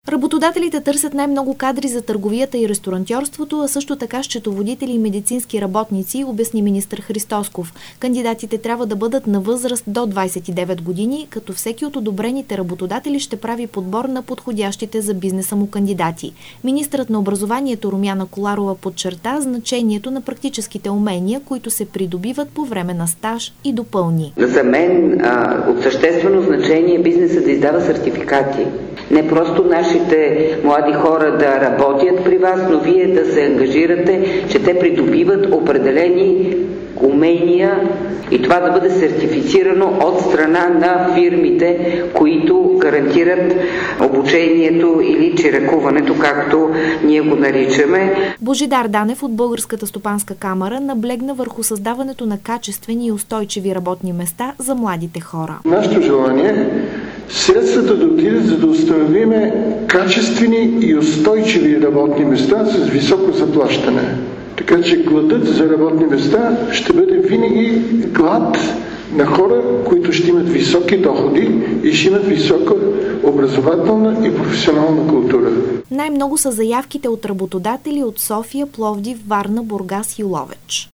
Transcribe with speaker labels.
Speaker 1: Работодателите търсят най-много кадри за търговията и ресторантьорството, а също така счетоводители и медицински работници, обясни министър Христосков. Кандидатите трябва да бъдат на възраст до 29 години, като всеки от одобрените работодатели ще прави подбор на подходящите за бизнеса му кандидати. Министърът на образованието Румяна Коларова подчерта значението на практическите умения, които се придобиват по време на стаж и допълни.
Speaker 2: За мен от съществено значение е бизнесът да издава сертификати. Не просто нашите млади хора да работят при вас, но вие да се ангажирате, че те придобиват определени умения и това да бъде сертифицирано от страна на фирмите, които гарантират обучението или чиракуването, както ние го наричаме.
Speaker 1: Божидар Данев от Българската стопанска камара наблегна върху създаването на качествени и устойчиви работни места за младите хора.
Speaker 3: Нашето желание средствата да отидат, за да установиме качествени и устойчиви работни места с високо заплащане. Така че гладът за работни места ще бъде винаги глад на хора, които ще имат високи доходи и ще имат висока образователна и професионална култура.
Speaker 1: Най-много са заявките от работодатели от София, Пловдив, Варна, Бургас и Ловеч.